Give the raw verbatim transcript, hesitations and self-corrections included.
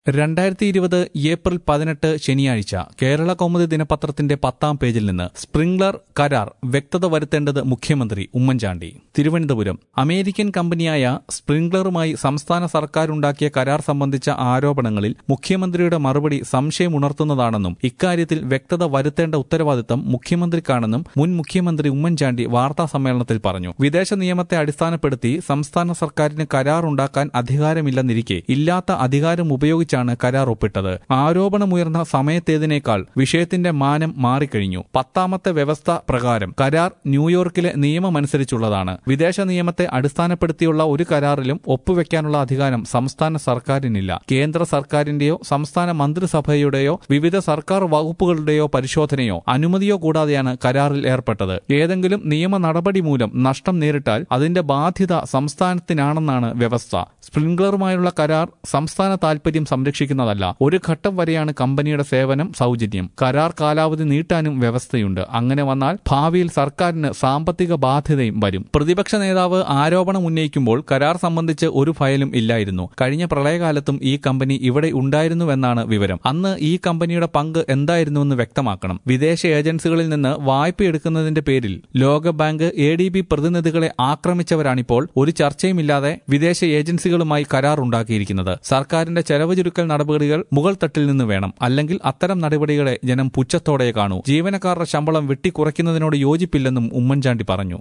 രണ്ടായിരത്തി ഇരുപത് ഏപ്രിൽ പതിനെട്ട് ശനിയാഴ്ച കേരള കൗമുദി ദിനപത്രത്തിന്റെ പത്താം പേജിൽ നിന്ന് സ്പ്രിംഗ്ലർ കരാർ വ്യക്തത വരുത്തേണ്ടത് മുഖ്യമന്ത്രി ഉമ്മൻചാണ്ടി. തിരുവനന്തപുരം. അമേരിക്കൻ കമ്പനിയായ സ്പ്രിംഗ്ലറുമായി സംസ്ഥാന സർക്കാരുണ്ടാക്കിയ കരാർ സംബന്ധിച്ച ആരോപണങ്ങളിൽ മുഖ്യമന്ത്രിയുടെ മറുപടി സംശയമുണർത്തുന്നതാണെന്നും ഇക്കാര്യത്തിൽ വ്യക്തത വരുത്തേണ്ട ഉത്തരവാദിത്തം മുഖ്യമന്ത്രിക്കാണെന്നും മുൻ മുഖ്യമന്ത്രി ഉമ്മൻചാണ്ടി വാർത്താ സമ്മേളനത്തിൽ പറഞ്ഞു. വിദേശ നിയമത്തെ അടിസ്ഥാനപ്പെടുത്തി സംസ്ഥാന സർക്കാരിന് കരാറുണ്ടാക്കാൻ അധികാരമില്ലെന്നിരിക്കെ ഇല്ലാത്ത അധികാരം ഉപയോഗിച്ച് ാണ് കരാർ ഒപ്പിട്ടത്. ആരോപണമുയർന്ന സമയത്തേതിനേക്കാൾ വിഷയത്തിന്റെ മാനം മാറിക്കഴിഞ്ഞു. പത്താമത്തെ വ്യവസ്ഥ പ്രകാരം കരാർ ന്യൂയോർക്കിലെ നിയമമനുസരിച്ചുള്ളതാണ്. വിദേശ നിയമത്തെ അടിസ്ഥാനപ്പെടുത്തിയുള്ള ഒരു കരാറിലും ഒപ്പുവെക്കാനുള്ള അധികാരം സംസ്ഥാന സർക്കാരിനില്ല. കേന്ദ്ര സർക്കാരിന്റെയോ സംസ്ഥാന മന്ത്രിസഭയുടെയോ വിവിധ സർക്കാർ വകുപ്പുകളുടെയോ പരിശോധനയോ അനുമതിയോ കൂടാതെയാണ് കരാറിൽ ഏർപ്പെട്ടത്. ഏതെങ്കിലും നിയമ നടപടി മൂലം നഷ്ടം നേരിട്ടാൽ അതിന്റെ ബാധ്യത സംസ്ഥാനത്തിനാണെന്നാണ് വ്യവസ്ഥ. സ്പ്രിംഗ്ലറുമായുള്ള കരാർ സംസ്ഥാന താൽപര്യം സംരക്ഷിക്കുന്നതല്ല. ഒരു ഘട്ടം വരെയാണ് കമ്പനിയുടെ സേവനം സൗജന്യം. കരാർ കാലാവധി നീട്ടാനും വ്യവസ്ഥയുണ്ട്. അങ്ങനെ വന്നാൽ ഭാവിയിൽ സർക്കാരിന് സാമ്പത്തിക ബാധ്യതയും വരും. പ്രതിപക്ഷ നേതാവ് ആരോപണം ഉന്നയിക്കുമ്പോൾ കരാർ സംബന്ധിച്ച് ഒരു ഫയലും ഇല്ലായിരുന്നു. കഴിഞ്ഞ പ്രളയകാലത്തും ഈ കമ്പനി ഇവിടെ ഉണ്ടായിരുന്നുവെന്നാണ് വിവരം. അന്ന് ഈ കമ്പനിയുടെ പങ്ക് എന്തായിരുന്നുവെന്ന് വ്യക്തമാക്കണം. വിദേശ ഏജൻസികളിൽ നിന്ന് വായ്പയെടുക്കുന്നതിന്റെ പേരിൽ ലോകബാങ്ക്, എ ഡി ബി പ്രതിനിധികളെ ആക്രമിച്ചവരാണിപ്പോൾ ഒരു ചർച്ചയുമില്ലാതെ വിദേശ ഏജൻസികളുമായി കരാർ ഉണ്ടാക്കിയിരിക്കുന്നത്. സർക്കാരിന്റെ ചെലവ് ചുരുക്കൽ നടപടികൾ മുകൾ തട്ടിൽ നിന്ന് വേണം. അല്ലെങ്കിൽ അത്തരം നടപടികളെ ജനം പുച്ഛത്തോടെ കാണൂ. ജീവനക്കാരുടെ ശമ്പളം വെട്ടിക്കുറയ്ക്കുന്നതിനോട് യോജിപ്പില്ലെന്നും ഉമ്മൻചാണ്ടി പറഞ്ഞു.